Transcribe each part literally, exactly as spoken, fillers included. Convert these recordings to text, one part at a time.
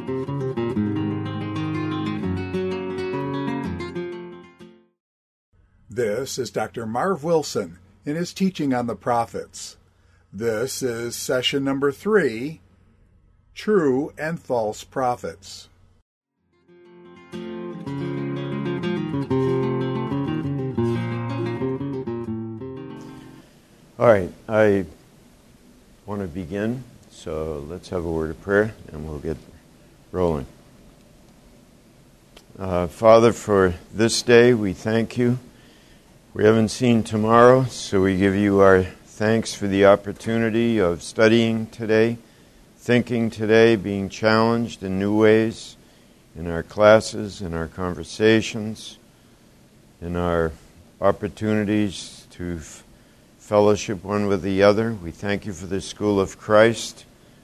This is Doctor Marv Wilson in his teaching on the prophets. This is session number three, True and False Prophets. All right, I want to begin, so let's have a word of prayer and we'll get rolling. Uh, Father, for this day, we thank you. We haven't seen tomorrow, so we give you our thanks for the opportunity of studying today, thinking today, being challenged in new ways in our classes, in our conversations, in our opportunities to f- fellowship one with the other. We thank you for the School of Christ.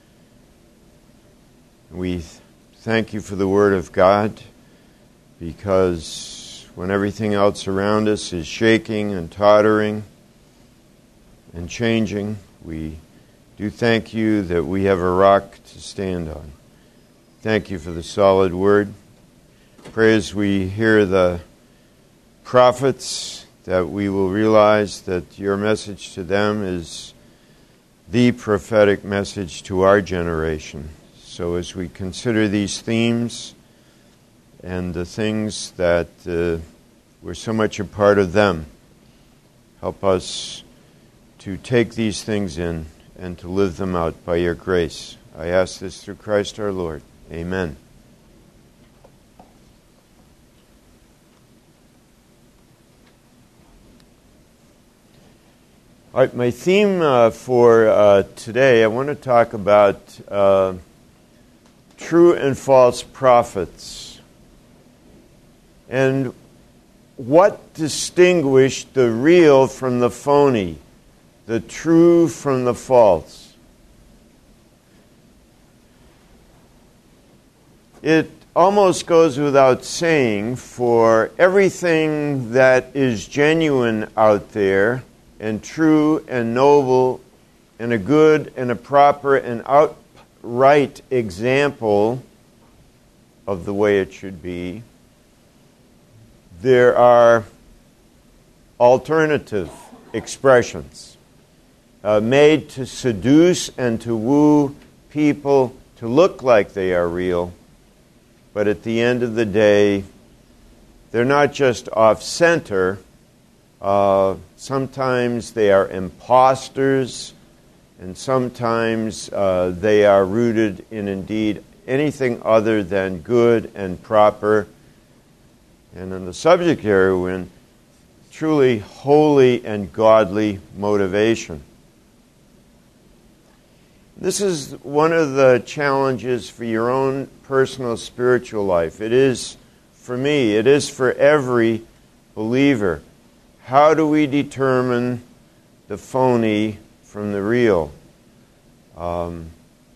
We th- thank you for the Word of God, because when everything else around us is shaking and tottering and changing, we do thank you that we have a rock to stand on. Thank you for the solid word. Pray as we hear the prophets that we will realize that your message to them is the prophetic message to our generation. So as we consider these themes and the things that uh, we're so much a part of them, help us to take these things in and to live them out by your grace. I ask this through Christ our Lord. Amen. All right, my theme uh, for uh, today, I want to talk about uh, true and false prophets. And what distinguished the real from the phony, the true from the false? It almost goes without saying, for everything that is genuine out there, and true and noble, and a good and a proper and outright example of the way it should be, there are alternative expressions uh, made to seduce and to woo people to look like they are real, but at the end of the day, they're not just off-center. Uh, sometimes they are imposters, and sometimes uh, they are rooted in indeed anything other than good and proper. And in the subject area, we're in truly holy and godly motivation. This is one of the challenges for your own personal spiritual life. It is for me, it is for every believer. How do we determine the phony from the real? Um,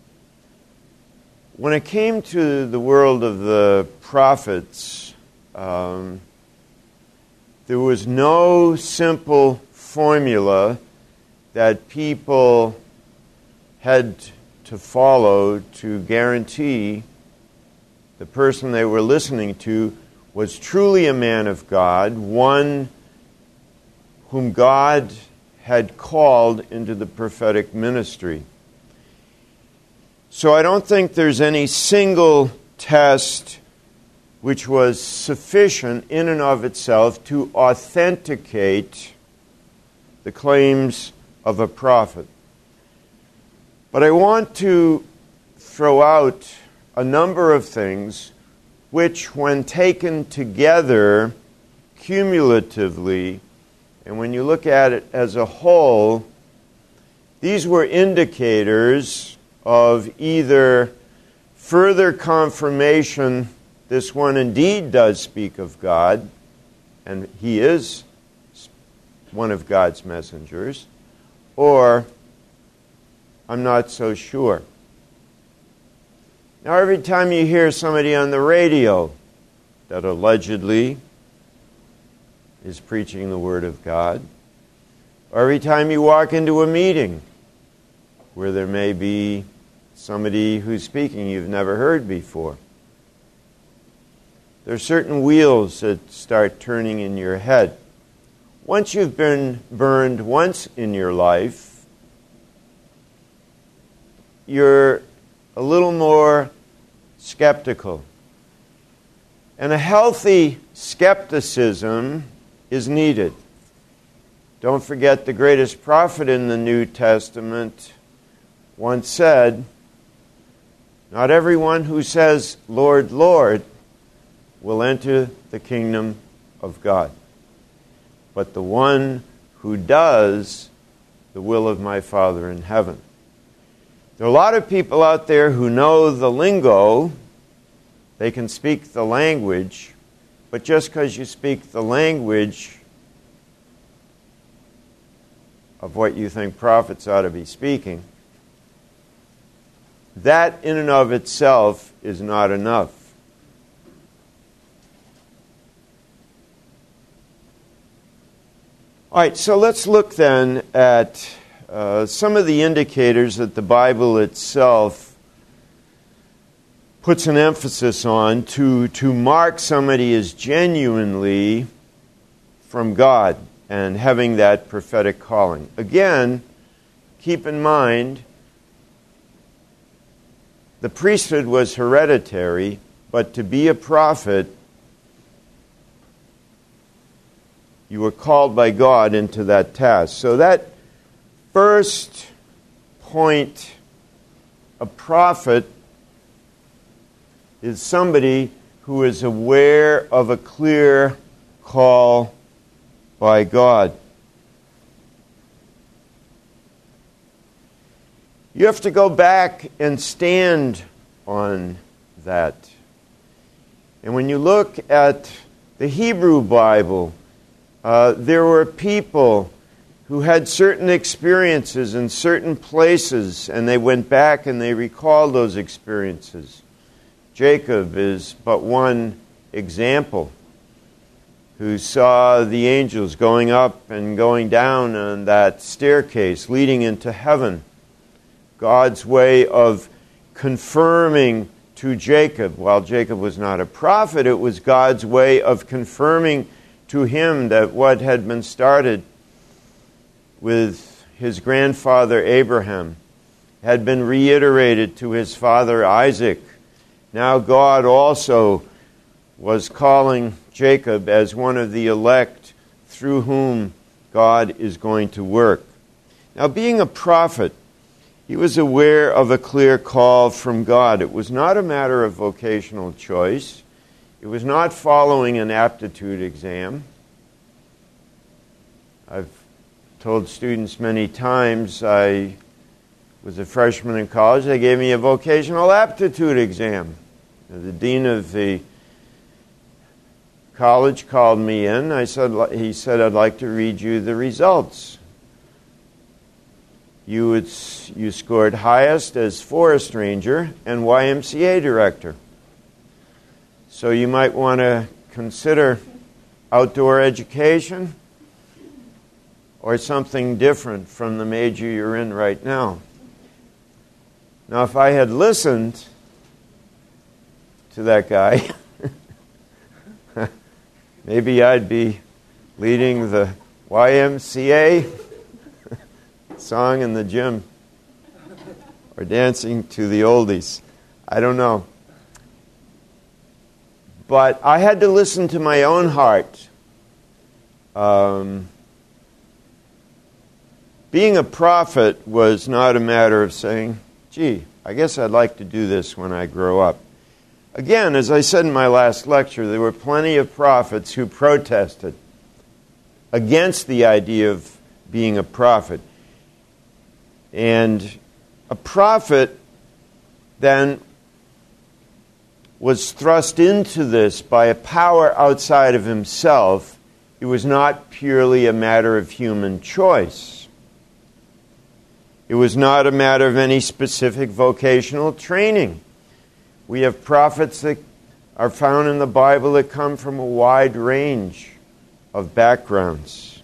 when it came to the world of the prophets, Um, there was no simple formula that people had to follow to guarantee the person they were listening to was truly a man of God, one whom God had called into the prophetic ministry. So I don't think there's any single test which was sufficient in and of itself to authenticate the claims of a prophet. But I want to throw out a number of things which, when taken together cumulatively, and when you look at it as a whole, these were indicators of either further confirmation this one indeed does speak of God, and he is one of God's messengers, or I'm not so sure. Now, every time you hear somebody on the radio that allegedly is preaching the Word of God, or every time you walk into a meeting where there may be somebody who's speaking you've never heard before. There are certain wheels that start turning in your head. Once you've been burned once in your life, you're a little more skeptical. And a healthy skepticism is needed. Don't forget the greatest prophet in the New Testament once said, "Not everyone who says, 'Lord, Lord,' will enter the kingdom of God, but the one who does the will of my Father in heaven." There are a lot of people out there who know the lingo, they can speak the language, but just because you speak the language of what you think prophets ought to be speaking, that in and of itself is not enough. All right, so let's look then at uh, some of the indicators that the Bible itself puts an emphasis on to, to mark somebody as genuinely from God and having that prophetic calling. Again, keep in mind, the priesthood was hereditary, but to be a prophet, you were called by God into that task. So that first point, a prophet is somebody who is aware of a clear call by God. You have to go back and stand on that. And when you look at the Hebrew Bible, Uh, there were people who had certain experiences in certain places, and they went back and they recalled those experiences. Jacob is but one example, who saw the angels going up and going down on that staircase leading into heaven. God's way of confirming to Jacob, while Jacob was not a prophet, it was God's way of confirming to him that what had been started with his grandfather Abraham had been reiterated to his father Isaac. Now God also was calling Jacob as one of the elect through whom God is going to work. Now, being a prophet, he was aware of a clear call from God. It was not a matter of vocational choice. It was not following an aptitude exam. I've told students many times, I was a freshman in college, they gave me a vocational aptitude exam. The dean of the college called me in. I said, he said, "I'd like to read you the results. You, would, you scored highest as forest ranger and Y M C A director. So you might want to consider outdoor education or something different from the major you're in right now." Now, if I had listened to that guy, maybe I'd be leading the Y M C A song in the gym or dancing to the oldies. I don't know. But I had to listen to my own heart. Um, being a prophet was not a matter of saying, "Gee, I guess I'd like to do this when I grow up." Again, as I said in my last lecture, there were plenty of prophets who protested against the idea of being a prophet. And a prophet then was thrust into this by a power outside of himself. It was not purely a matter of human choice. It was not a matter of any specific vocational training. We have prophets that are found in the Bible that come from a wide range of backgrounds.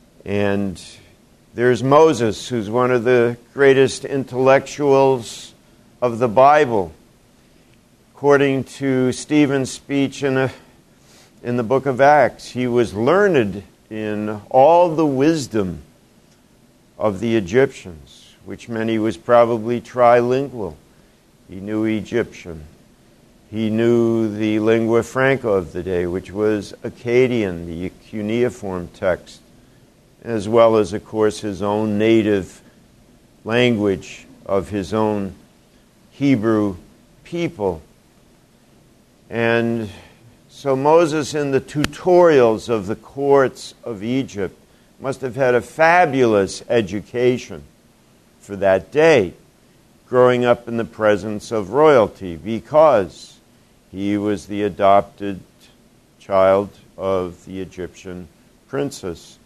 And there's Moses, who's one of the greatest intellectuals of the Bible. According to Stephen's speech in, a, in the book of Acts, he was learned in all the wisdom of the Egyptians, which meant he was probably trilingual. He knew Egyptian. He knew the lingua franca of the day, which was Akkadian, the cuneiform text, as well as, of course, his own native language of his own Hebrew people. And so Moses, in the tutorials of the courts of Egypt, must have had a fabulous education for that day, growing up in the presence of royalty, because he was the adopted child of the Egyptian princess.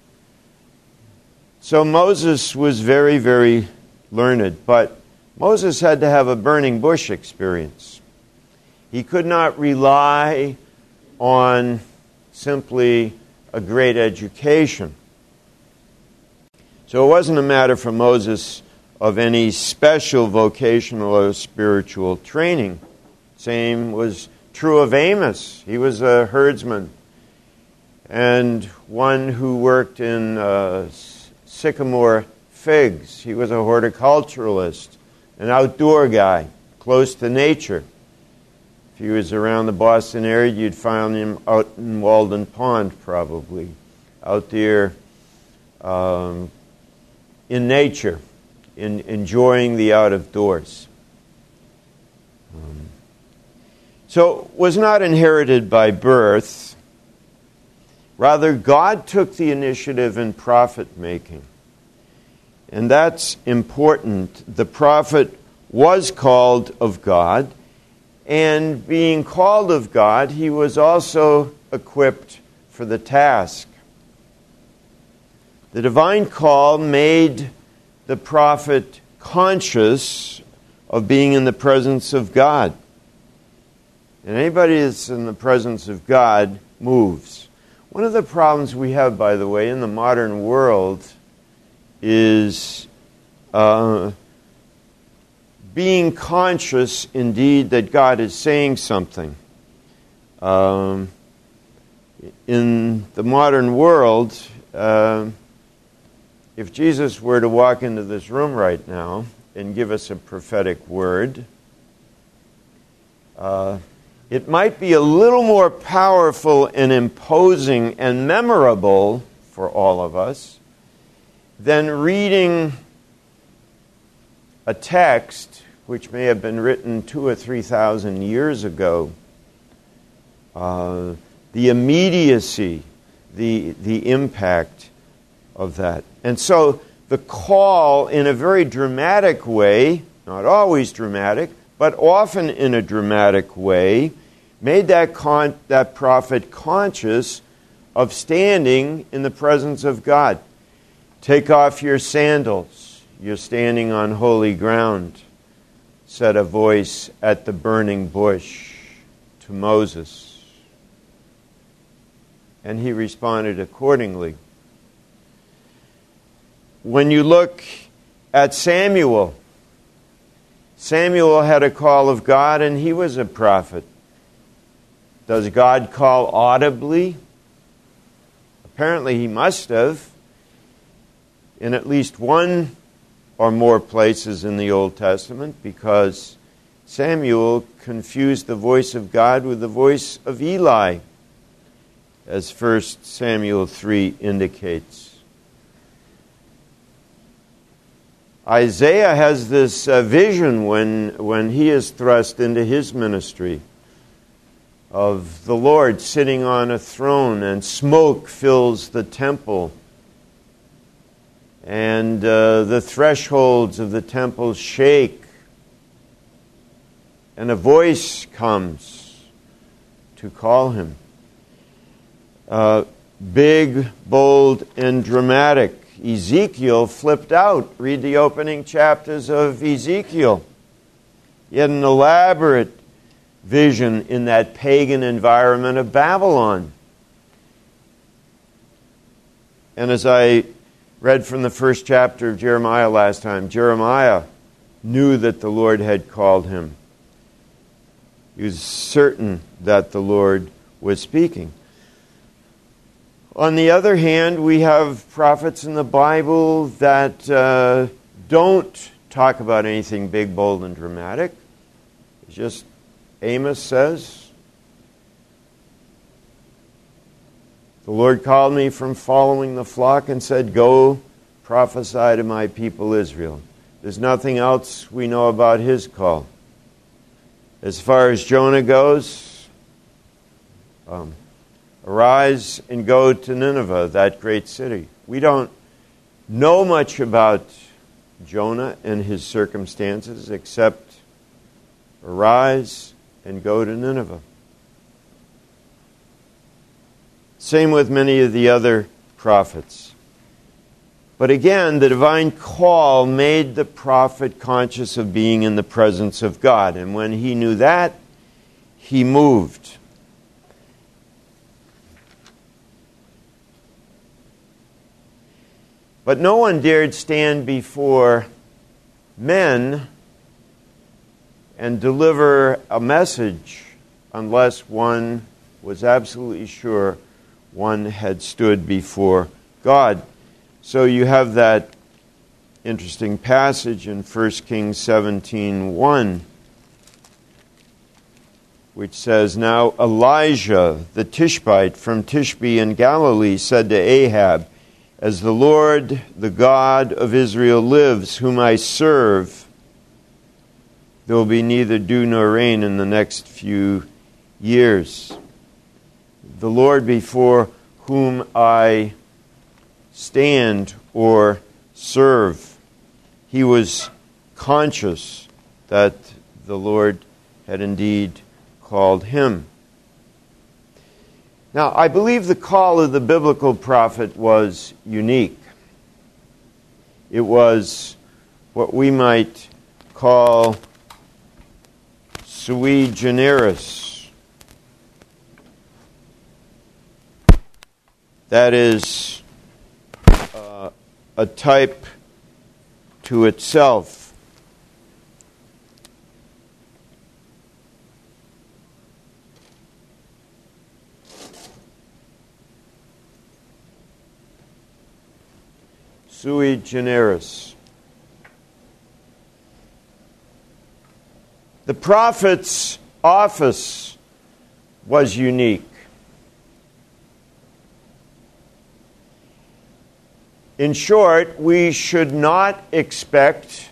So Moses was very, very learned, but Moses had to have a burning bush experience. He could not rely on simply a great education. So it wasn't a matter for Moses of any special vocational or spiritual training. Same was true of Amos. He was a herdsman and one who worked in uh, sycamore figs. He was a horticulturalist, an outdoor guy, close to nature. If he was around the Boston area, you'd find him out in Walden Pond, probably, out there um, in nature, in enjoying the out of doors. Um, so it was not inherited by birth. Rather, God took the initiative in prophet making. And that's important. The prophet was called of God, and being called of God, he was also equipped for the task. The divine call made the prophet conscious of being in the presence of God. And anybody that's in the presence of God moves. One of the problems we have, by the way, in the modern world is uh, being conscious, indeed, that God is saying something. Um, in the modern world, uh, if Jesus were to walk into this room right now and give us a prophetic word, uh, it might be a little more powerful and imposing and memorable for all of us than reading a text which may have been written two or three thousand years ago. Uh, the immediacy, the the impact of that. And so the call, in a very dramatic way, not always dramatic, but often in a dramatic way, made that con- that prophet conscious of standing in the presence of God. Take off your sandals. You're standing on holy ground, said a voice at the burning bush to Moses. And he responded accordingly. When you look at Samuel, Samuel had a call of God and he was a prophet. Does God call audibly? Apparently he must have. In at least one or more places in the Old Testament, because Samuel confused the voice of God with the voice of Eli, as First Samuel three indicates. Isaiah has this uh, vision when, when he is thrust into his ministry of the Lord sitting on a throne and smoke fills the temple. And uh, the thresholds of the temple shake. And a voice comes to call him. Uh, big, bold, and dramatic. Ezekiel flipped out. Read the opening chapters of Ezekiel. He had an elaborate vision in that pagan environment of Babylon. And as I read from the first chapter of Jeremiah last time, Jeremiah knew that the Lord had called him. He was certain that the Lord was speaking. On the other hand, we have prophets in the Bible that uh, don't talk about anything big, bold, and dramatic. It's just Amos says, "The Lord called me from following the flock and said, 'Go prophesy to my people Israel.'" There's nothing else we know about his call. As far as Jonah goes, um, arise and go to Nineveh, that great city. We don't know much about Jonah and his circumstances except arise and go to Nineveh. Same with many of the other prophets. But again, the divine call made the prophet conscious of being in the presence of God. And when he knew that, he moved. But no one dared stand before men and deliver a message unless one was absolutely sure one had stood before God. So you have that interesting passage in First Kings seventeen one, which says, "Now Elijah the Tishbite from Tishbe in Galilee said to Ahab, 'As the Lord, the God of Israel lives, whom I serve, there will be neither dew nor rain in the next few years.'" The Lord before whom I stand or serve. He was conscious that the Lord had indeed called him. Now, I believe the call of the biblical prophet was unique. It was what we might call sui generis. That is uh, a type to itself. Sui generis. The prophet's office was unique. In short, we should not expect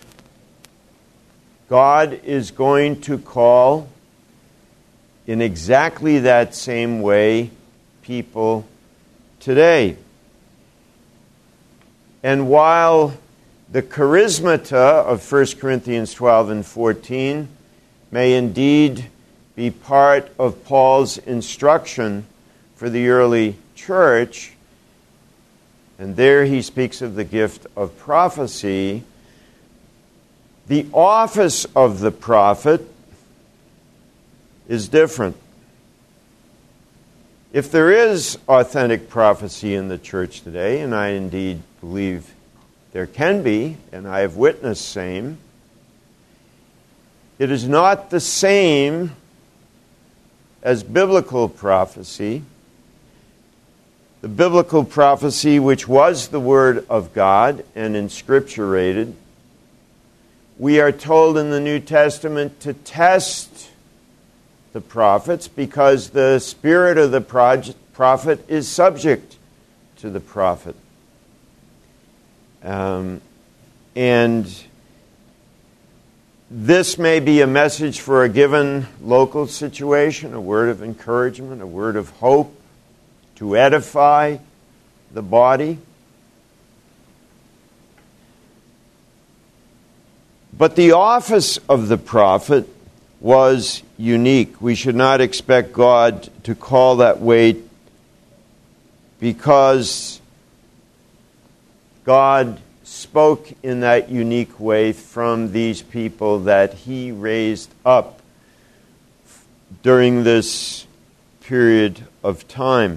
God is going to call in exactly that same way people today. And while the charismata of First Corinthians twelve and fourteen may indeed be part of Paul's instruction for the early church, and there he speaks of the gift of prophecy, the office of the prophet is different. If there is authentic prophecy in the church today, and I indeed believe there can be, and I have witnessed same, it is not the same as biblical prophecy. The biblical prophecy, which was the Word of God and inscripturated, we are told in the New Testament to test the prophets because the spirit of the prophet is subject to the prophet. Um, and this may be a message for a given local situation, a word of encouragement, a word of hope, to edify the body. But the office of the prophet was unique. We should not expect God to call that way because God spoke in that unique way from these people that he raised up during this period of time.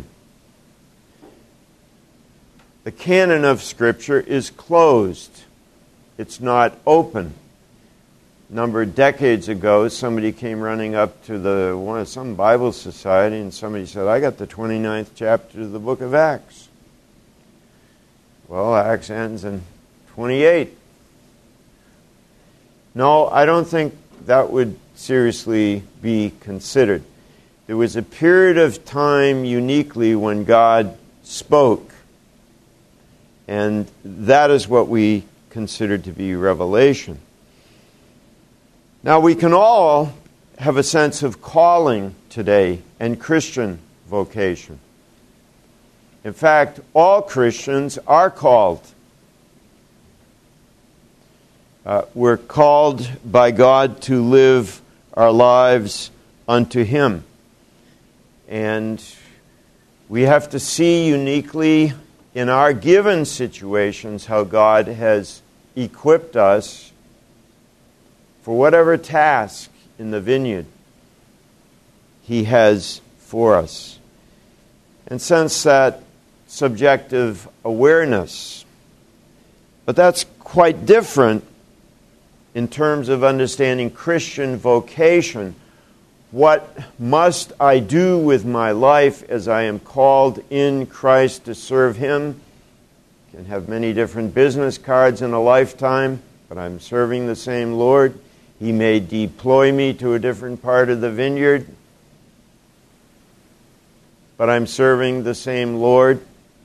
The canon of Scripture is closed. It's not open. number of decades ago, somebody came running up to the one of some Bible society, and somebody said, "I got the twenty-ninth chapter of the book of Acts." Well, Acts ends in twenty-eight. No, I don't think that would seriously be considered. There was a period of time uniquely when God spoke, and that is what we consider to be revelation. Now, we can all have a sense of calling today and Christian vocation. In fact, all Christians are called. Uh, we're called by God to live our lives unto Him. And we have to see uniquely in our given situations how God has equipped us for whatever task in the vineyard He has for us. And sense that subjective awareness. But that's quite different in terms of understanding Christian vocation. What must I do with my life as I am called in Christ to serve Him? Can have many different business cards in a lifetime, but I'm serving the same Lord. He may deploy me to a different part of the vineyard, but I'm serving the same Lord.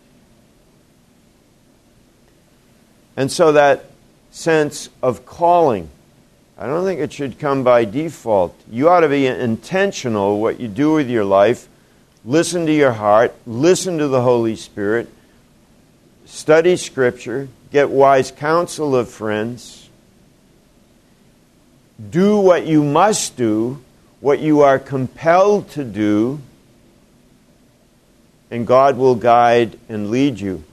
And so that sense of calling, I don't think it should come by default. You ought to be intentional what you do with your life. Listen to your heart. Listen to the Holy Spirit. Study Scripture. Get wise counsel of friends. Do what you must do, what you are compelled to do, and God will guide and lead you.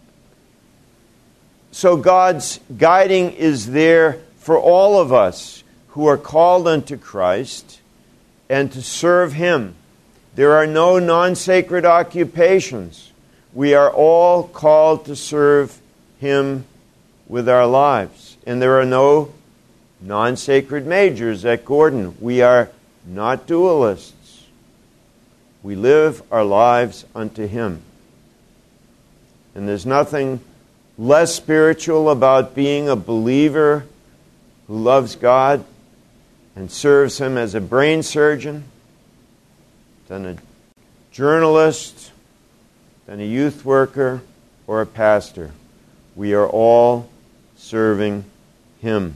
So God's guiding is there for all of us who are called unto Christ and to serve Him. There are no non-sacred occupations. We are all called to serve Him with our lives. And there are no non-sacred majors at Gordon. We are not dualists. We live our lives unto Him. And there's nothing less spiritual about being a believer who loves God and serves Him as a brain surgeon than a journalist, than a youth worker, or a pastor. We are all serving Him.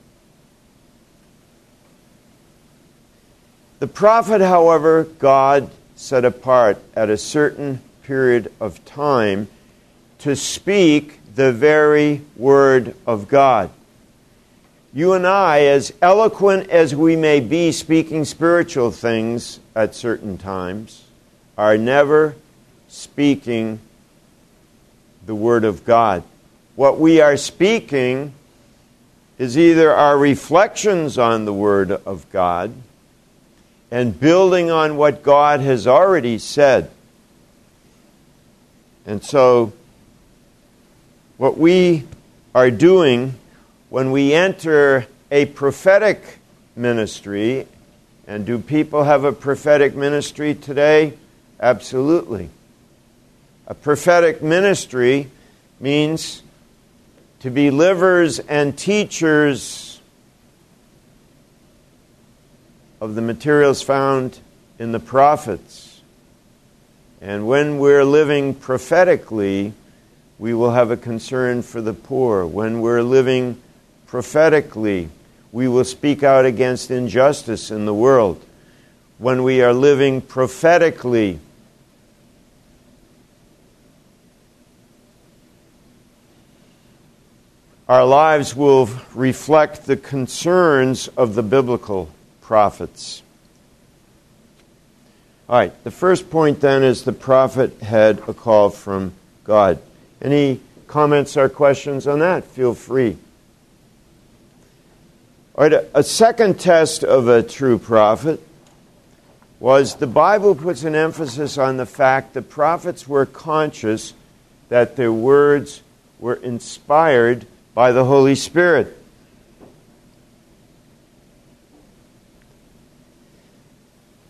The prophet, however, God set apart at a certain period of time to speak the very Word of God. You and I, as eloquent as we may be speaking spiritual things at certain times, are never speaking the Word of God. What we are speaking is either our reflections on the Word of God and building on what God has already said. And so, what we are doing when we enter a prophetic ministry, and do people have a prophetic ministry today? Absolutely. A prophetic ministry means to be livers and teachers of the materials found in the prophets. And when we're living prophetically, we will have a concern for the poor. When we're living prophetically, we will speak out against injustice in the world. When we are living prophetically, our lives will reflect the concerns of the biblical prophets. All right, the first point then is the prophet had a call from God. Any comments or questions on that? Feel free. All right, a second test of a true prophet was the Bible puts an emphasis on the fact that prophets were conscious that their words were inspired by the Holy Spirit.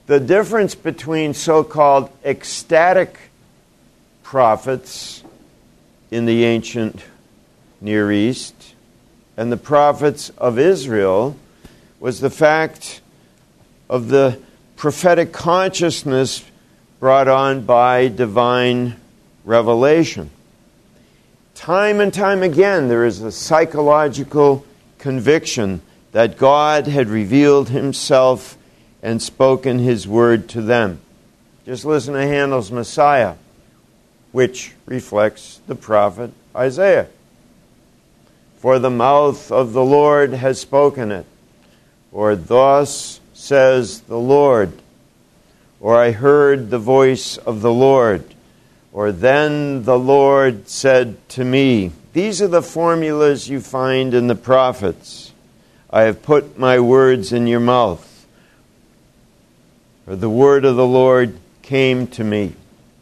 the difference between so-called ecstatic prophets in the ancient Near East and the prophets of Israel was the fact of the prophetic consciousness brought on by divine revelation. Time and time again, there is a psychological conviction that God had revealed himself and spoken his word to them. Just listen to Handel's Messiah, which reflects the prophet Isaiah. For the mouth of the Lord has spoken it, or thus says the Lord, or I heard the voice of the Lord, or then the Lord said to me. These are the formulas you find in the prophets. I have put my words in your mouth. Or the word of the Lord came to me.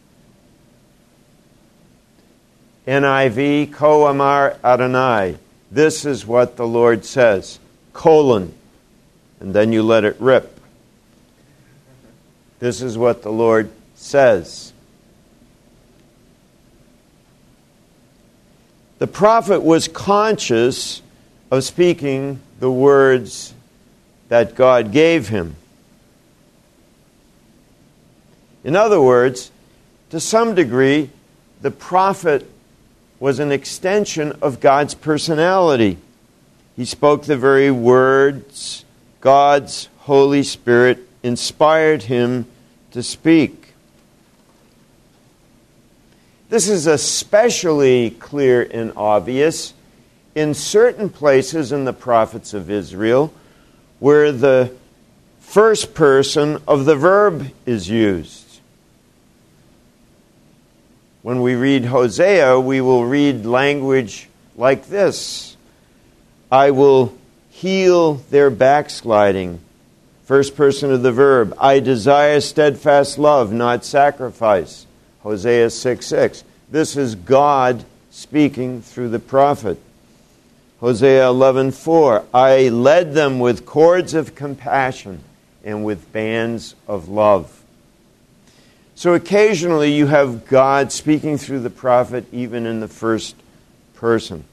N I V, Ko Amar Adonai. This is what the Lord says. Colon. And then you let it rip. This is what the Lord says. The prophet was conscious of speaking the words that God gave him. In other words, to some degree, the prophet was an extension of God's personality. He spoke the very words God's Holy Spirit inspired him to speak. This is especially clear and obvious in certain places in the prophets of Israel where the first person of the verb is used. When we read Hosea, we will read language like this. I will heal their backsliding. First person of the verb. I desire steadfast love, not sacrifice. Hosea six six. This is God speaking through the prophet. Hosea eleven four. I led them with cords of compassion and with bands of love. So occasionally you have God speaking through the prophet even in the first person.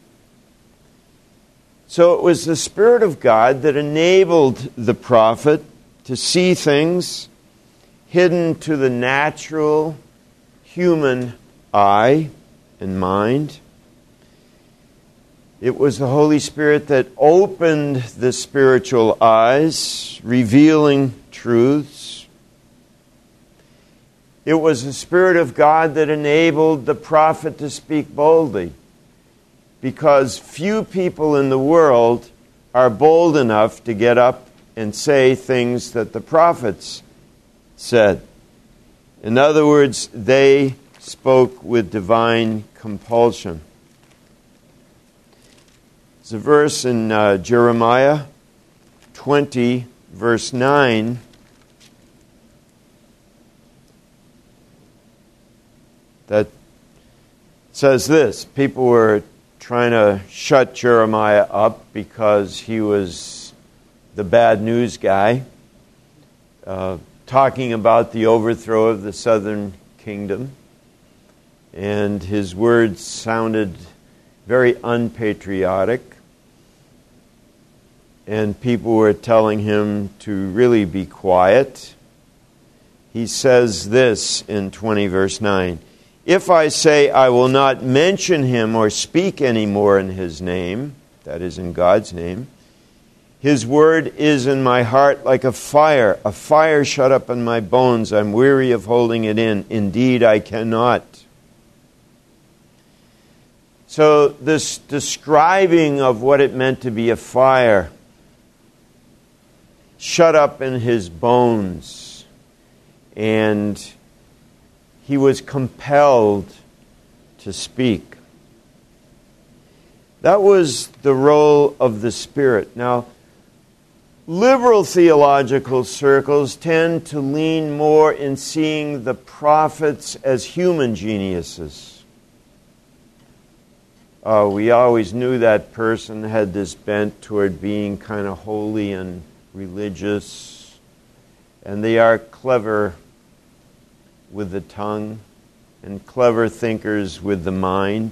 So it was the Spirit of God that enabled the prophet to see things hidden to the natural human eye and mind. It was the Holy Spirit that opened the spiritual eyes, revealing truths. It was the Spirit of God that enabled the prophet to speak boldly, because few people in the world are bold enough to get up and say things that the prophets said. In other words, they spoke with divine compulsion. There's a verse in uh, Jeremiah twenty, verse nine. That says this. People were trying to shut Jeremiah up because he was the bad news guy, uh, talking about the overthrow of the southern kingdom. And his words sounded very unpatriotic. And people were telling him to really be quiet. He says this in twenty verse nine. If I say I will not mention him or speak any more in his name, that is in God's name, his word is in my heart like a fire, a fire shut up in my bones. I'm weary of holding it in. Indeed, I cannot. So this describing of what it meant to be a fire shut up in his bones, and he was compelled to speak. That was the role of the Spirit. Now, liberal theological circles tend to lean more in seeing the prophets as human geniuses. Uh, we always knew that person had this bent toward being kind of holy and religious, and they are clever with the tongue and clever thinkers with the mind.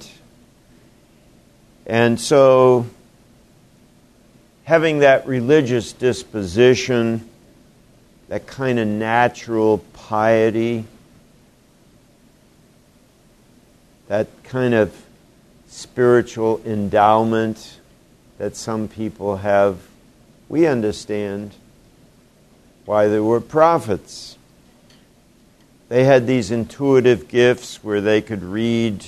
And so, having that religious disposition, that kind of natural piety, that kind of spiritual endowment that some people have, we understand why there were prophets. They had these intuitive gifts where they could read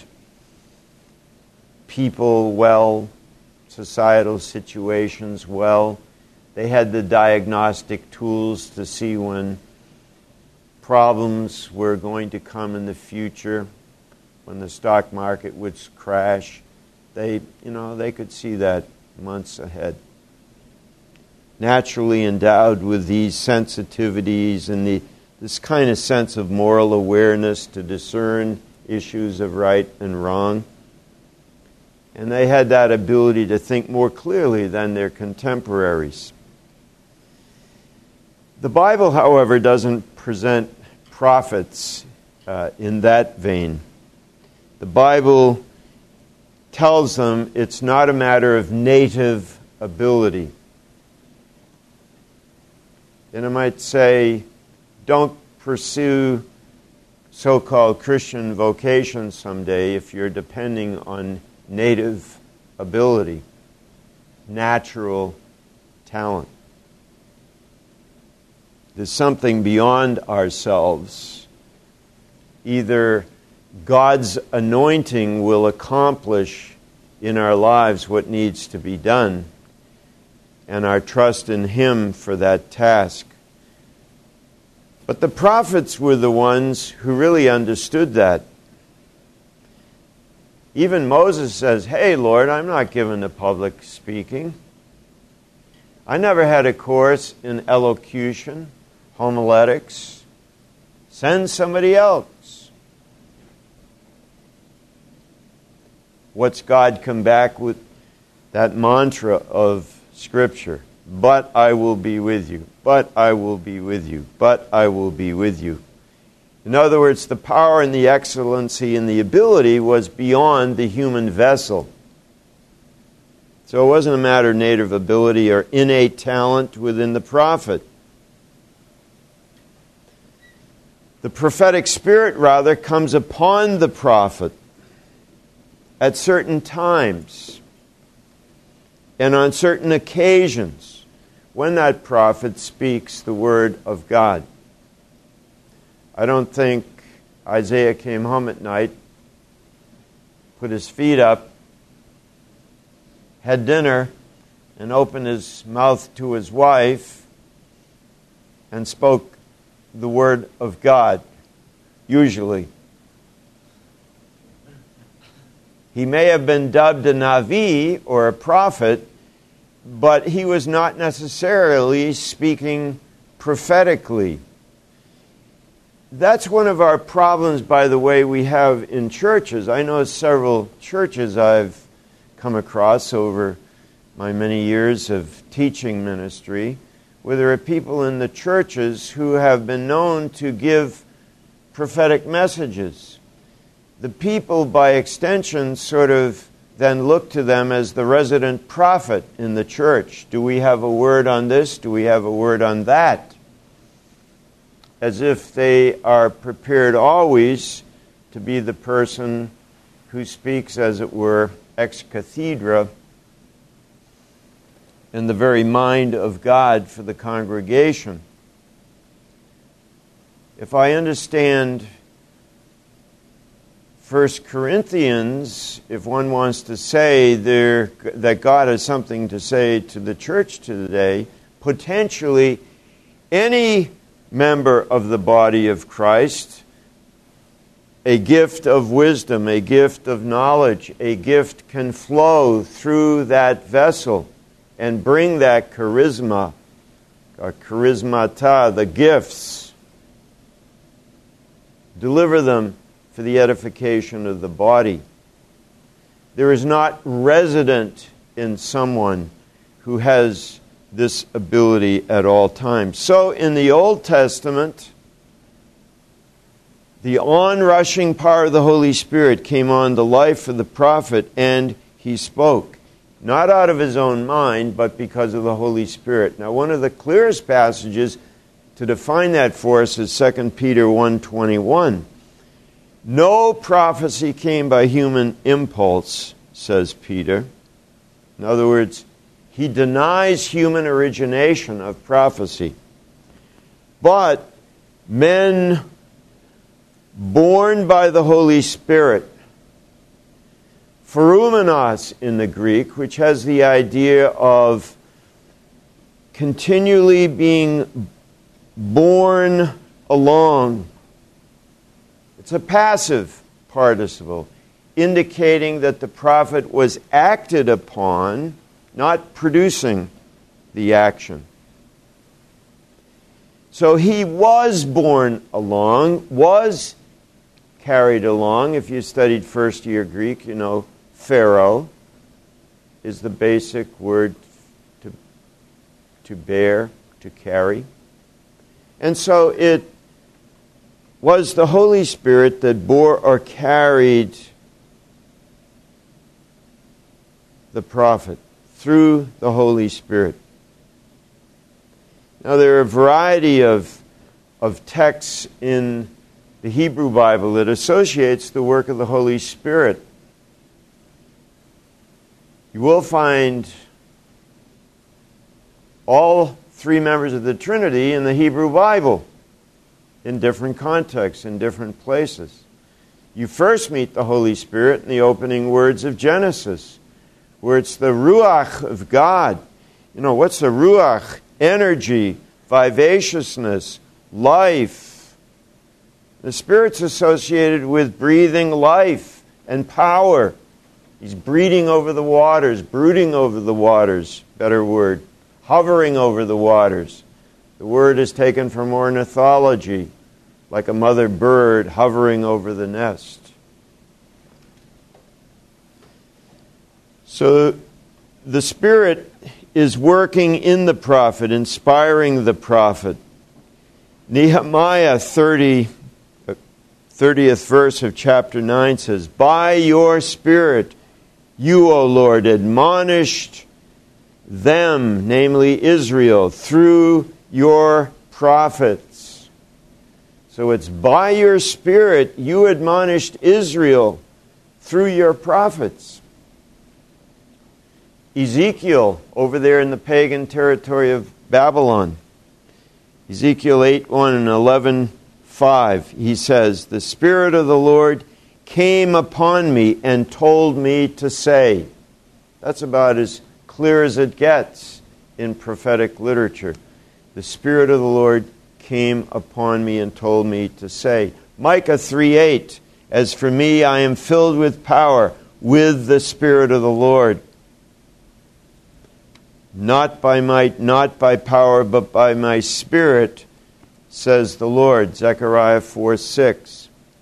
people well, societal situations well. They had the diagnostic tools to see when problems were going to come in the future, when the stock market would crash. They, you know, they could see that months ahead. Naturally endowed with these sensitivities and the this kind of sense of moral awareness to discern issues of right and wrong. And they had that ability to think more clearly than their contemporaries. The Bible, however, doesn't present prophets uh, in that vein. The Bible tells them it's not a matter of native ability. And I might say, don't pursue so-called Christian vocation someday if you're depending on native ability, natural talent. There's something beyond ourselves. Either God's anointing will accomplish in our lives what needs to be done, and our trust in Him for that task. But the prophets were the ones who really understood that. Even Moses says, "Hey, Lord, I'm not given to public speaking. I never had a course in elocution, homiletics. Send somebody else." What's God come back with? That mantra of Scripture. But I will be with you. But I will be with you. But I will be with you. In other words, the power and the excellency and the ability was beyond the human vessel. So it wasn't a matter of native ability or innate talent within the prophet. The prophetic spirit, rather, comes upon the prophet at certain times and on certain occasions when that prophet speaks the word of God. I don't think Isaiah came home at night, put his feet up, had dinner, and opened his mouth to his wife and spoke the word of God, usually. He may have been dubbed a Navi or a prophet, but he was not necessarily speaking prophetically. That's one of our problems, by the way, we have in churches. I know several churches I've come across over my many years of teaching ministry, where there are people in the churches who have been known to give prophetic messages. The people, by extension, sort of then look to them as the resident prophet in the church. Do we have a word on this? Do we have a word on that? As if they are prepared always to be the person who speaks, as it were, ex cathedra, in the very mind of God for the congregation. If I understand First Corinthians, if one wants to say there that God has something to say to the church today, potentially any member of the body of Christ, a gift of wisdom, a gift of knowledge, a gift can flow through that vessel and bring that charisma, or charismata, the gifts, deliver them for the edification of the body. There is not resident in someone who has this ability at all times. So in the Old Testament, the onrushing power of the Holy Spirit came on the life of the prophet, and he spoke. Not out of his own mind, but because of the Holy Spirit. Now, one of the clearest passages to define that for us is Second Peter one twenty-one. No prophecy came by human impulse, says Peter. In other words, he denies human origination of prophecy. But men born by the Holy Spirit, pherumenos in the Greek, which has the idea of continually being borne along. It's a passive participle, indicating that the prophet was acted upon, not producing the action. So he was borne along, was carried along. If you studied first year Greek, you know, Pharaoh is the basic word to, to bear, to carry. And so it was the Holy Spirit that bore or carried the prophet through the Holy Spirit. Now there are a variety of, of texts in the Hebrew Bible that associates the work of the Holy Spirit. You will find all three members of the Trinity in the Hebrew Bible in different contexts, in different places. You first meet the Holy Spirit in the opening words of Genesis, where it's the Ruach of God. You know, what's the Ruach? Energy, vivaciousness, life. The Spirit's associated with breathing life and power. He's breeding over the waters, brooding over the waters, better word, hovering over the waters. The word is taken from ornithology, like a mother bird hovering over the nest. So the Spirit is working in the prophet, inspiring the prophet. Nehemiah thirty, thirtieth verse of chapter nine says, "By your Spirit, you, O Lord, admonished them," namely Israel, "through your prophets." So it's by your Spirit you admonished Israel through your prophets. Ezekiel, over there in the pagan territory of Babylon, Ezekiel eight one and eleven five, he says, "The Spirit of the Lord came upon me and told me to say." That's about as clear as it gets in prophetic literature. The Spirit of the Lord came upon me and told me to say. Micah three eight, "As for me, I am filled with power, with the Spirit of the Lord. Not by might, not by power, but by my Spirit, says the Lord." Zechariah four six.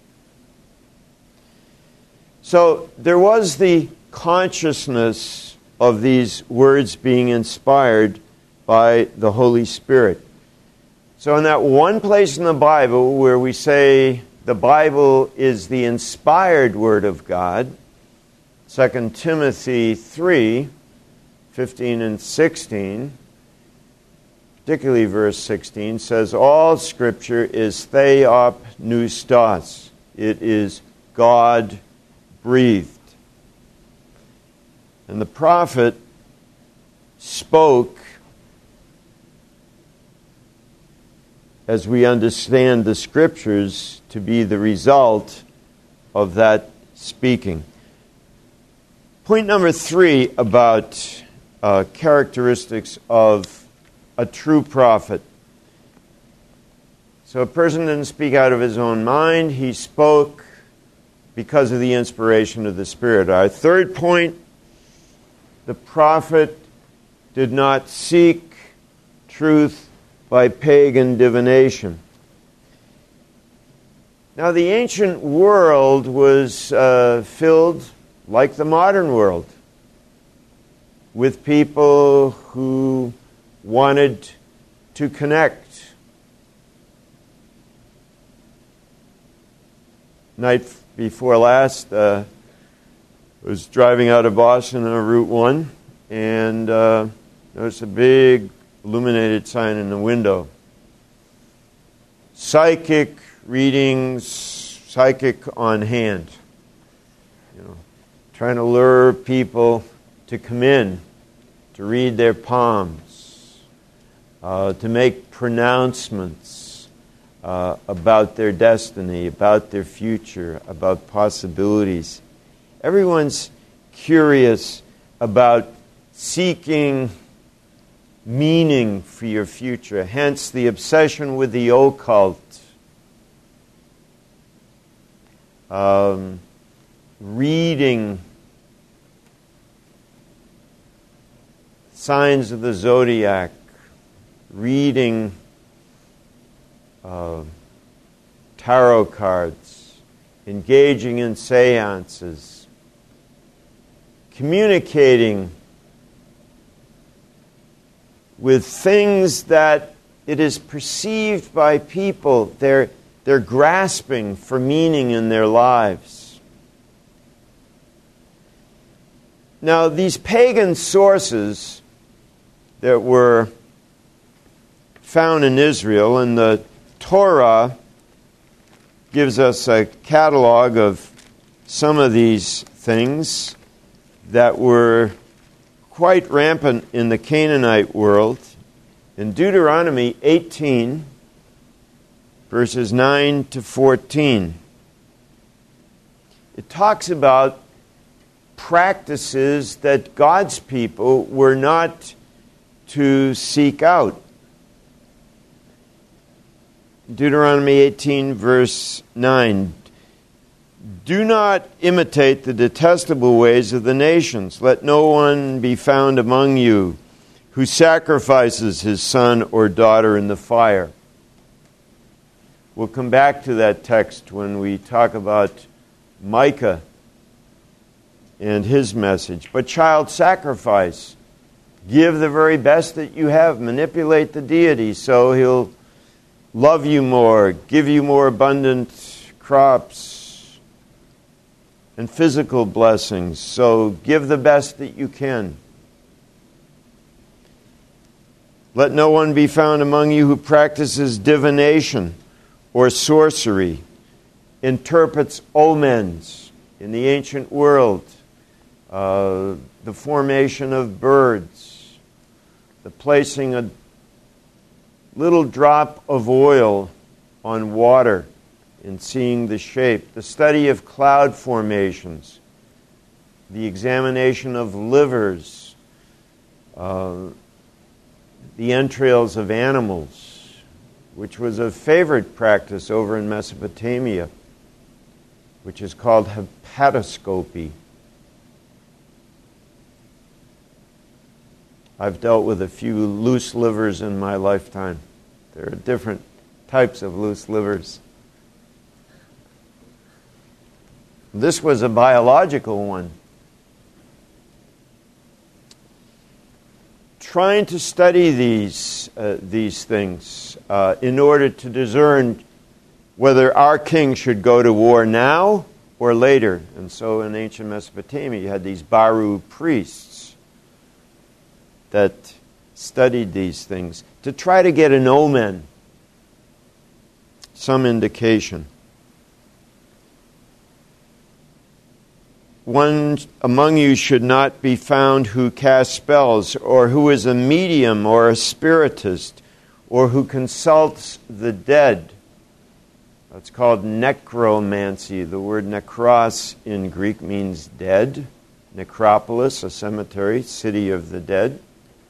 So there was the consciousness of these words being inspired by the Holy Spirit. So in that one place in the Bible where we say the Bible is the inspired Word of God, Second Timothy three, fifteen and sixteen, particularly verse sixteen, says, "All Scripture is theopneustos." It is God breathed. And the prophet spoke, as we understand the Scriptures to be the result of that speaking. Point number three about uh, characteristics of a true prophet. So a person didn't speak out of his own mind. He spoke because of the inspiration of the Spirit. Our third point, the prophet did not seek truth by pagan divination. Now, the ancient world was uh, filled, like the modern world, with people who wanted to connect. Night before last, uh, I was driving out of Boston on Route one, and uh, noticed a big illuminated sign in the window. Psychic readings, psychic on hand. You know, trying to lure people to come in, to read their palms, uh, to make pronouncements uh, about their destiny, about their future, about possibilities. Everyone's curious about seeking meaning for your future, hence the obsession with the occult. Um, reading signs of the zodiac, reading uh, tarot cards, engaging in seances, communicating with things that it is perceived by people they're, they're grasping for meaning in their lives. Now, these pagan sources that were found in Israel, and the Torah gives us a catalog of some of these things that were quite rampant in the Canaanite world. In Deuteronomy eighteen, verses nine to fourteen, it talks about practices that God's people were not to seek out. Deuteronomy eighteen, verse nine, do not imitate the detestable ways of the nations. Let no one be found among you who sacrifices his son or daughter in the fire. We'll come back to that text when we talk about Micah and his message. But child sacrifice. Give the very best that you have. Manipulate the deity so he'll love you more, give you more abundant crops and physical blessings. So give the best that you can. Let no one be found among you who practices divination or sorcery, interprets omens in the ancient world, uh, the formation of birds, the placing a little drop of oil on water and seeing the shape, the study of cloud formations, the examination of livers, uh, the entrails of animals, which was a favorite practice over in Mesopotamia, which is called hepatoscopy. I've dealt with a few loose livers in my lifetime. There are different types of loose livers. This was a biological one. Trying to study these uh, these things uh, in order to discern whether our king should go to war now or later. And so in ancient Mesopotamia, you had these Baru priests that studied these things to try to get an omen, some indication. One among you should not be found who casts spells, or who is a medium or a spiritist, or who consults the dead. That's called necromancy. The word nekros in Greek means dead. Necropolis, a cemetery, city of the dead.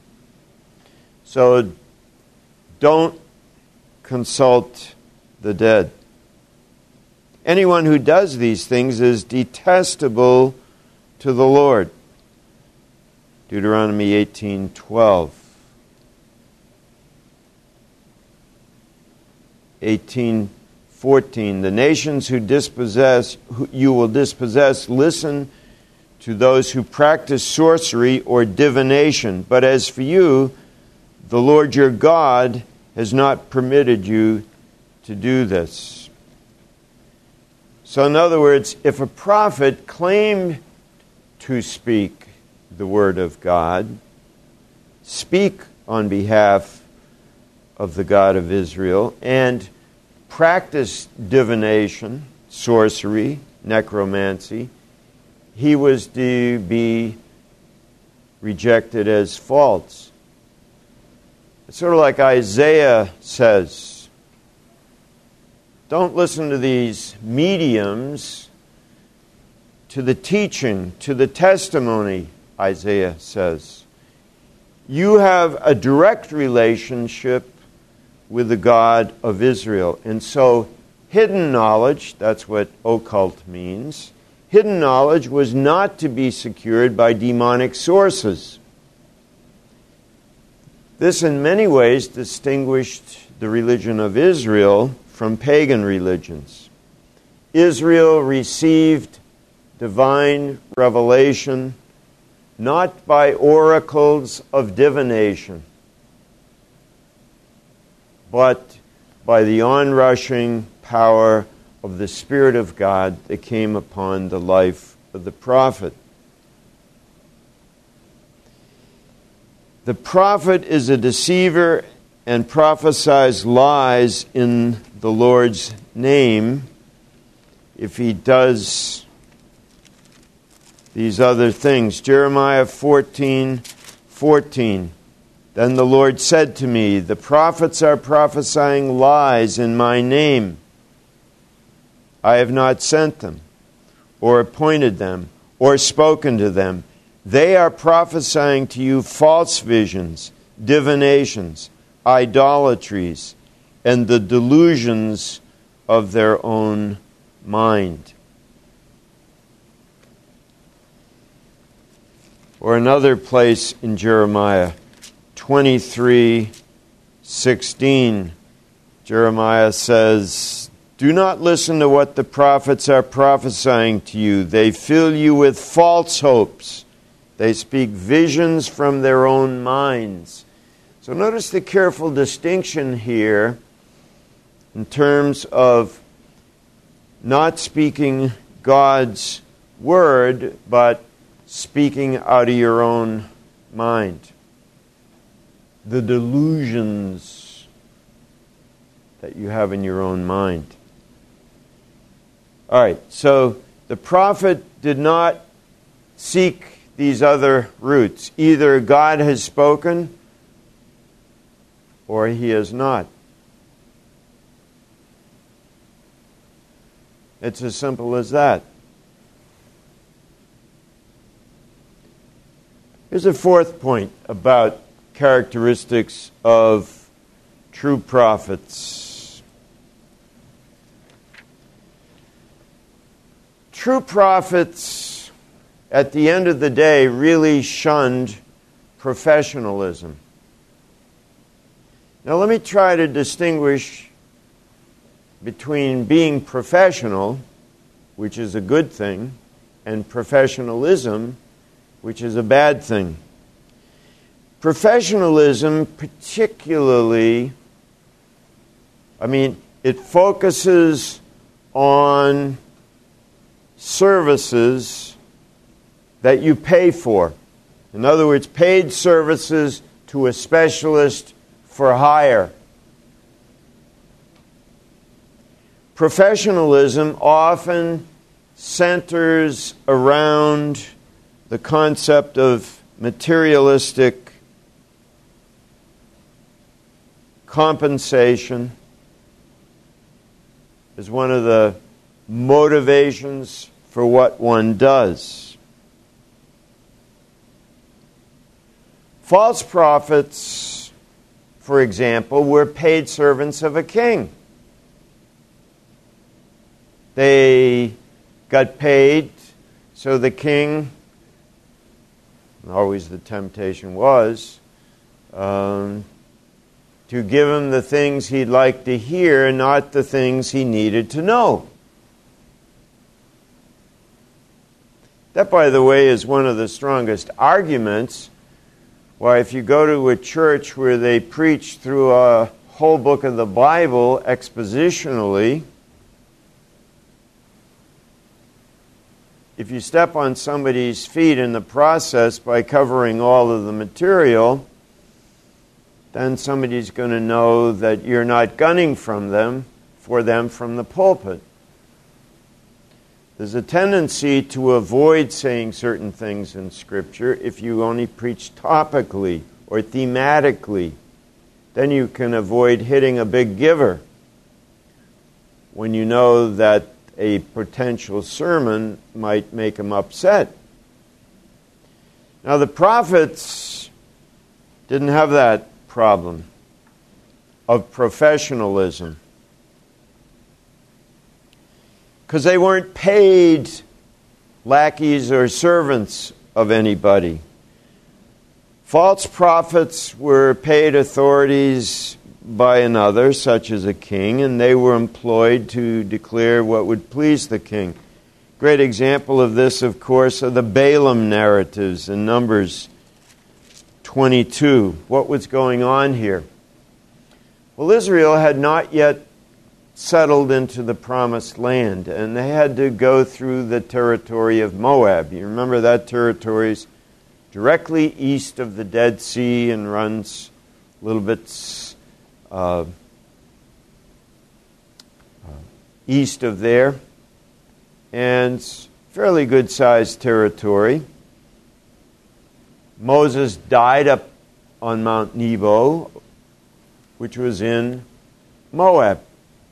So don't consult the dead. Anyone who does these things is detestable to the Lord. Deuteronomy eighteen twelve. eighteen fourteen. The nations who dispossess, who you will dispossess, listen to those who practice sorcery or divination. But as for you, the Lord your God has not permitted you to do this. So in other words, if a prophet claimed to speak the word of God, speak on behalf of the God of Israel, and practice divination, sorcery, necromancy, he was to be rejected as false. It's sort of like Isaiah says, don't listen to these mediums, to the teaching, to the testimony, Isaiah says. You have a direct relationship with the God of Israel. And so hidden knowledge, that's what occult means, hidden knowledge was not to be secured by demonic sources. This in many ways distinguished the religion of Israel from pagan religions. Israel received divine revelation not by oracles of divination, but by the onrushing power of the Spirit of God that came upon the life of the prophet. The prophet is a deceiver and prophesies lies in the Lord's name if he does these other things. Jeremiah fourteen fourteen. Then the Lord said to me, the prophets are prophesying lies in my name. I have not sent them, or appointed them, or spoken to them. They are prophesying to you false visions, divinations, idolatries, and the delusions of their own mind. Or another place in Jeremiah twenty-three sixteen, Jeremiah says, do not listen to what the prophets are prophesying to you. They fill you with false hopes. They speak visions from their own minds. So notice the careful distinction here in terms of not speaking God's word, but speaking out of your own mind. The delusions that you have in your own mind. All right, so the prophet did not seek these other routes. Either God has spoken or he has not. It's as simple as that. Here's a fourth point about characteristics of true prophets. True prophets, at the end of the day, really shunned professionalism. Now let me try to distinguish between being professional, which is a good thing, and professionalism, which is a bad thing. Professionalism particularly, I mean, it focuses on services that you pay for. In other words, paid services to a specialist for hire. Professionalism often centers around the concept of materialistic compensation is one of the motivations for what one does. False prophets, for example, were paid servants of a king. They got paid so the king, always the temptation was, um, to give him the things he'd like to hear, not the things he needed to know. That, by the way, is one of the strongest arguments Why, if you go to a church where they preach through a whole book of the Bible expositionally, if you step on somebody's feet in the process by covering all of the material, then somebody's going to know that you're not gunning from them for them from the pulpit. There's a tendency to avoid saying certain things in Scripture if you only preach topically or thematically. Then you can avoid hitting a big giver when you know that a potential sermon might make them upset. Now, the prophets didn't have that problem of professionalism, because they weren't paid lackeys or servants of anybody. False prophets were paid authorities by another, such as a king, and they were employed to declare what would please the king. Great example of this, of course, are the Balaam narratives in Numbers twenty-two. What was going on here? Well, Israel had not yet settled into the promised land, and they had to go through the territory of Moab. You remember that territory is directly east of the Dead Sea and runs a little bit uh, uh, east of there, and fairly good-sized territory. Moses died up on Mount Nebo, which was in Moab.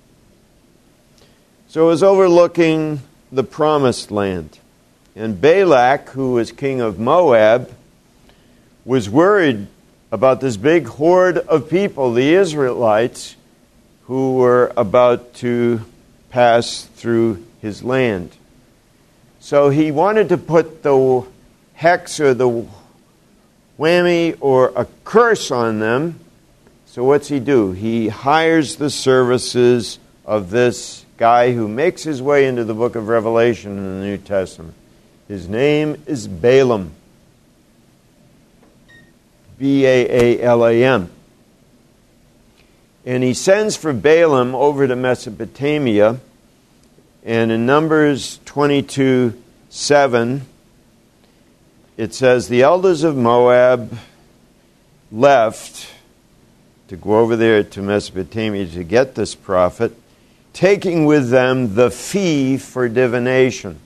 So it was overlooking the promised land. And Balak, who was king of Moab, was worried about this big horde of people, the Israelites, who were about to pass through his land. So he wanted to put the hex or the whammy or a curse on them. So what's he do? He hires the services of this guy who makes his way into the book of Revelation in the New Testament. His name is Balaam. B A A L A M. And he sends for Balaam over to Mesopotamia. And in Numbers twenty-two seven, it says, the elders of Moab left to go over there to Mesopotamia to get this prophet, taking with them the fee for divination.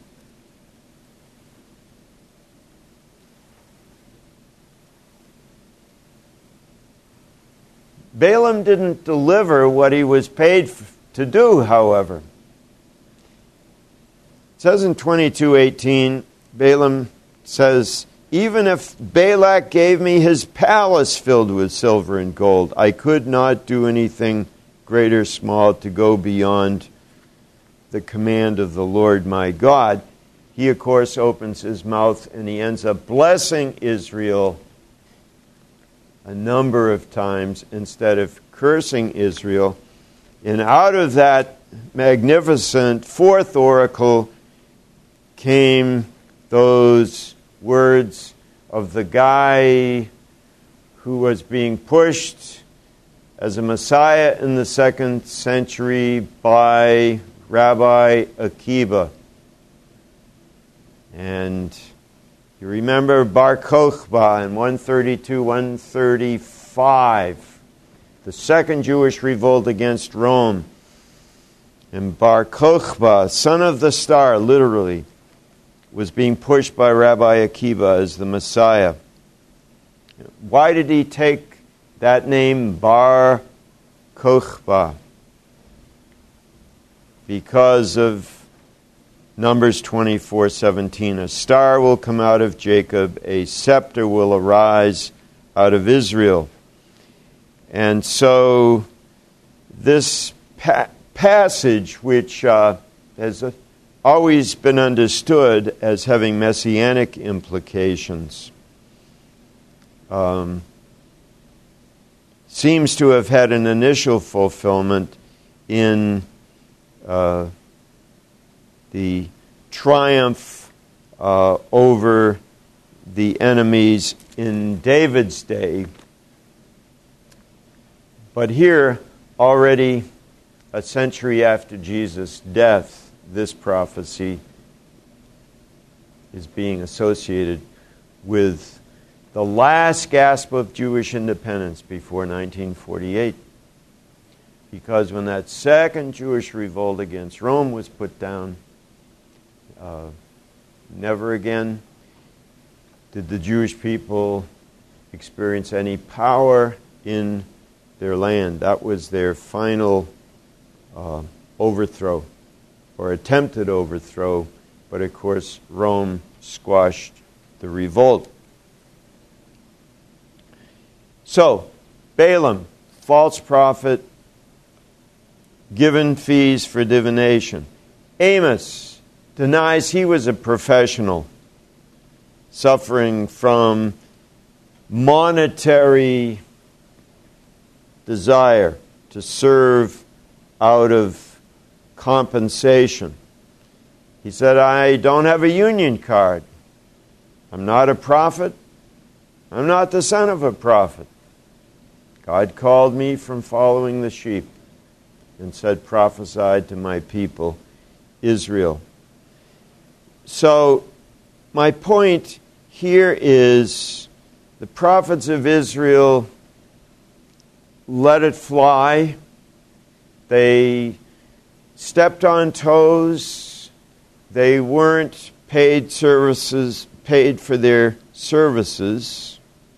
Balaam didn't deliver what he was paid to do, however. It says in twenty-two eighteen, Balaam says, even if Balak gave me his palace filled with silver and gold, I could not do anything great or small to go beyond the command of the Lord my God. He, of course, opens his mouth and he ends up blessing Israel a number of times instead of cursing Israel. And out of that magnificent fourth oracle came those words of the guy who was being pushed as a Messiah in the second century by Rabbi Akiva. And you remember Bar Kokhba in one thirty-two, one thirty-five, the second Jewish revolt against Rome. And Bar Kokhba, son of the star, literally, was being pushed by Rabbi Akiva as the Messiah. Why did he take that name, Bar Kokhba? Because of Numbers twenty-four seventeen. A star will come out of Jacob, a scepter will arise out of Israel. And so this pa- passage, which uh, has a always been understood as having messianic implications, um, seems to have had an initial fulfillment in uh, the triumph uh, over the enemies in David's day. But here, already a century after Jesus' death, this prophecy is being associated with the last gasp of Jewish independence before nineteen forty-eight. Because when that second Jewish revolt against Rome was put down, uh, never again did the Jewish people experience any power in their land. That was their final uh, overthrow, or attempted overthrow, but of course Rome squashed the revolt. So, Balaam, false prophet, given fees for divination. Amos denies he was a professional, suffering from monetary desire to serve out of compensation. He said, I don't have a union card. I'm not a prophet. I'm not the son of a prophet. God called me from following the sheep and said, prophesy to my people, Israel. So, my point here is the prophets of Israel let it fly. They stepped on toes. They weren't paid services, paid for their services.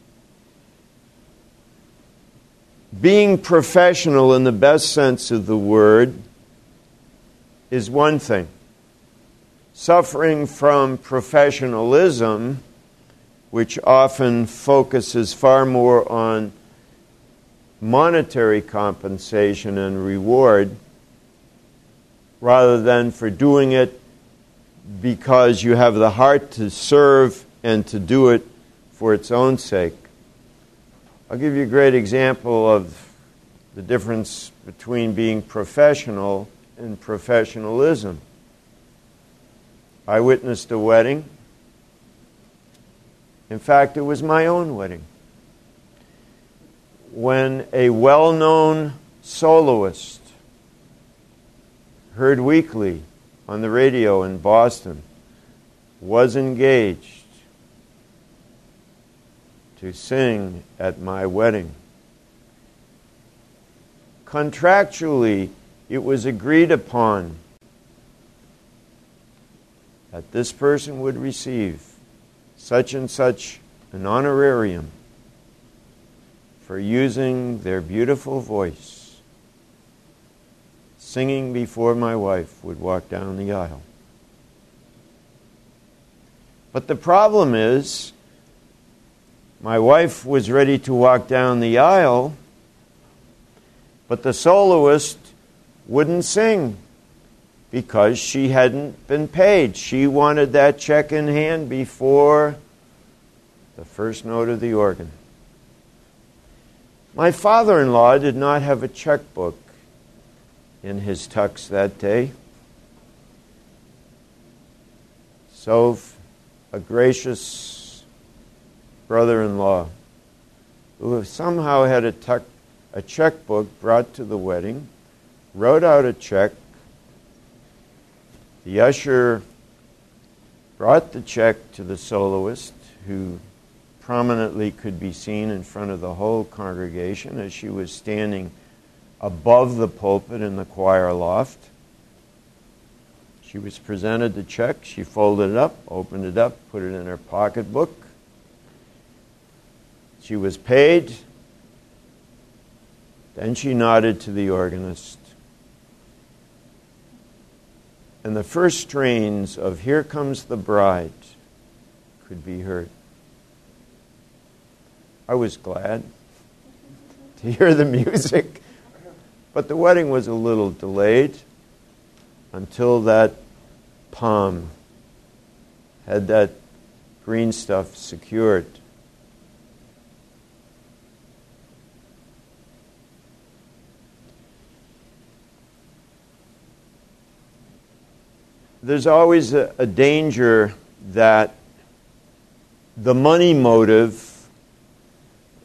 Being professional in the best sense of the word is one thing. Suffering from professionalism, which often focuses far more on monetary compensation and reward, rather than for doing it because you have the heart to serve and to do it for its own sake. I'll give you a great example of the difference between being professional and professionalism. I witnessed a wedding. In fact, it was my own wedding, when a well-known soloist, heard weekly on the radio in Boston, was engaged to sing at my wedding. Contractually, it was agreed upon that this person would receive such and such an honorarium for using their beautiful voice, singing before my wife would walk down the aisle. But the problem is, my wife was ready to walk down the aisle, but the soloist wouldn't sing because she hadn't been paid. She wanted that check in hand before the first note of the organ. My father-in-law did not have a checkbook in his tux that day. So a gracious brother-in-law, who somehow had a, tuck, a checkbook brought to the wedding, wrote out a check. The usher brought the check to the soloist, who prominently could be seen in front of the whole congregation as she was standing above the pulpit in the choir loft. She was presented the check. She folded it up, opened it up, put it in her pocketbook. She was paid. Then she nodded to the organist. And the first strains of Here Comes the Bride could be heard. I was glad to hear the music, but the wedding was a little delayed until that palm had that green stuff secured. There's always a, a danger that the money motive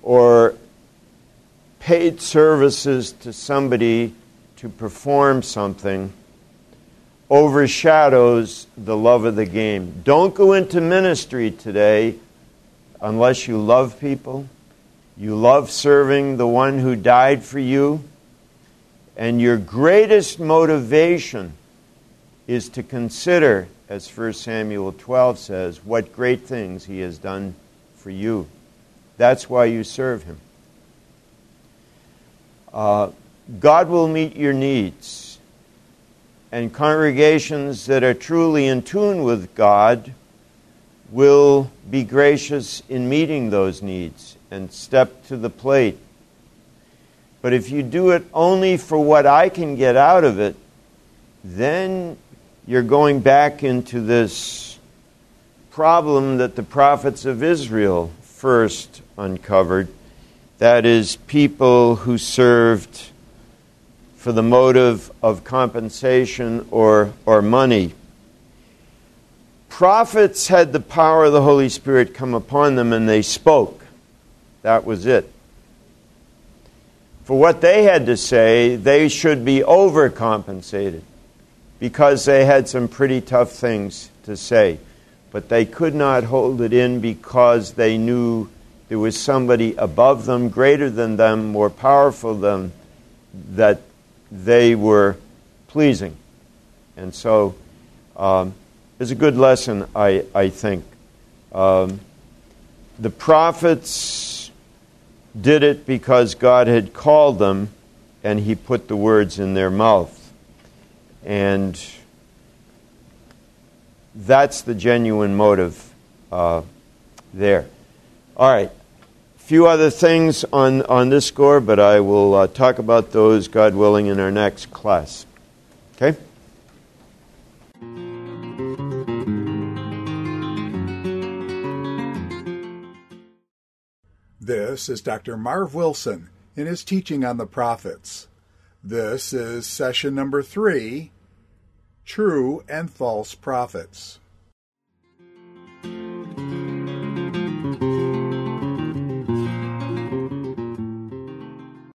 or paid services to somebody to perform something overshadows the love of the game. Don't go into ministry today unless you love people, you love serving the one who died for you, and your greatest motivation is to consider, as First Samuel twelve says, what great things he has done for you. That's why you serve him. Uh, God will meet your needs. And congregations that are truly in tune with God will be gracious in meeting those needs and step to the plate. But if you do it only for what I can get out of it, then you're going back into this problem that the prophets of Israel first uncovered. That is, people who served for the motive of compensation or, or money. Prophets had the power of the Holy Spirit come upon them, and they spoke. That was it. For what they had to say, they should be overcompensated because they had some pretty tough things to say. But they could not hold it in because they knew there was somebody above them, greater than them, more powerful than them, that they were pleasing. And so um, it's a good lesson, I, I think. Um, the prophets did it because God had called them, and he put the words in their mouth. And that's the genuine motive uh, there. All right. A few other things on, on this score, but I will uh, talk about those, God willing, in our next class. Okay? This is Doctor Marv Wilson in his teaching on the prophets. This is session number three, True and False Prophets.